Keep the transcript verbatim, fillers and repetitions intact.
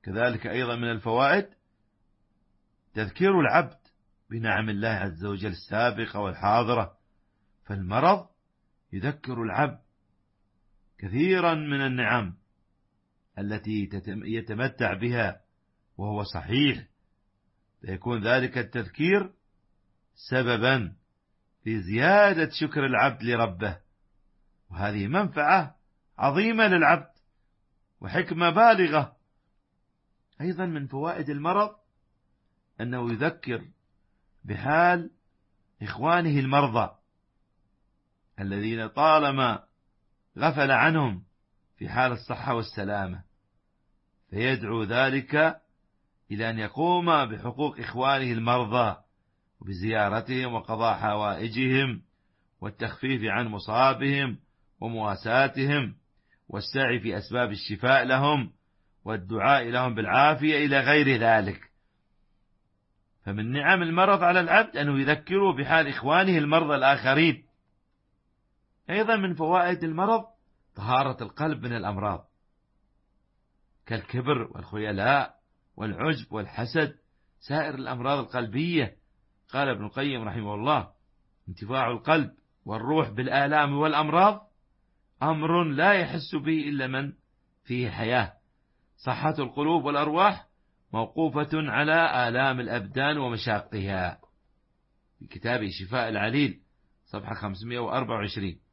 كذلك أيضا من الفوائد تذكير العبد بنعم الله عز وجل السابقة والحاضرة، فالمرض يذكر العبد كثيرا من النعم التي يتمتع بها وهو صحيح، فيكون ذلك التذكير سببا في زيادة شكر العبد لربه، وهذه منفعة عظيمة للعبد وحكمة بالغة. أيضا من فوائد المرض أنه يذكر بحال إخوانه المرضى الذين طالما غفل عنهم في حال الصحة والسلامة، فيدعو ذلك إلى أن يقوم بحقوق إخوانه المرضى وبزيارتهم وقضاء حوائجهم والتخفيف عن مصابهم ومواساتهم والسعي في أسباب الشفاء لهم والدعاء لهم بالعافية إلى غير ذلك. فمن نعم المرض على العبد أنه يذكره بحال إخوانه المرضى الآخرين. أيضا من فوائد المرض طهارة القلب من الأمراض كالكبر والخيلاء والعجب والحسد، سائر الأمراض القلبية. قال ابن القيم رحمه الله: انتفاع القلب والروح بالآلام والأمراض أمر لا يحس به إلا من فيه حياة. صحة القلوب والأرواح موقوفة على آلام الأبدان ومشاقها، في كتاب شفاء العليل صفحة خمسمائة وأربعة وعشرين.